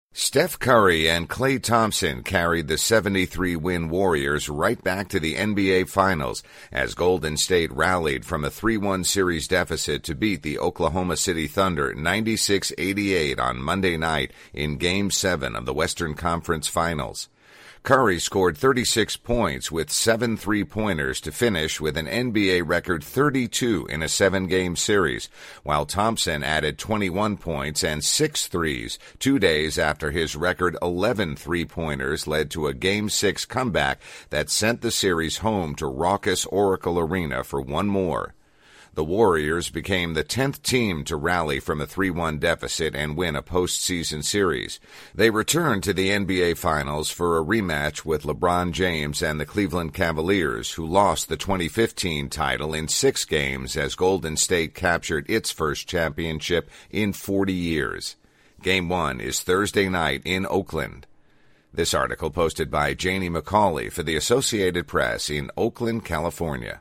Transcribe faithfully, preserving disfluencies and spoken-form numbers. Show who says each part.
Speaker 1: Steph Curry and Klay Thompson carried the seventy-three win Warriors right back to the N B A Finals as Golden State rallied from a three one series deficit to beat the Oklahoma City Thunder ninety-six eighty-eight on Monday night in Game seven of the Western Conference Finals. Curry scored thirty-six points with seven three-pointers to finish with an N B A record thirty-two in a seven-game series, while Thompson added twenty-one points and six threes two days after his record eleven three-pointers led to a Game six comeback that sent the series home to raucous Oracle Arena for one more. The Warriors became the tenth team to rally from a three one deficit and win a postseason series. They returned to the N B A Finals for a rematch with LeBron James and the Cleveland Cavaliers, who lost the twenty fifteen title in six games as Golden State captured its first championship in forty years. Game one is Thursday night in Oakland. This article posted by Janie McCauley for the Associated Press in Oakland, California.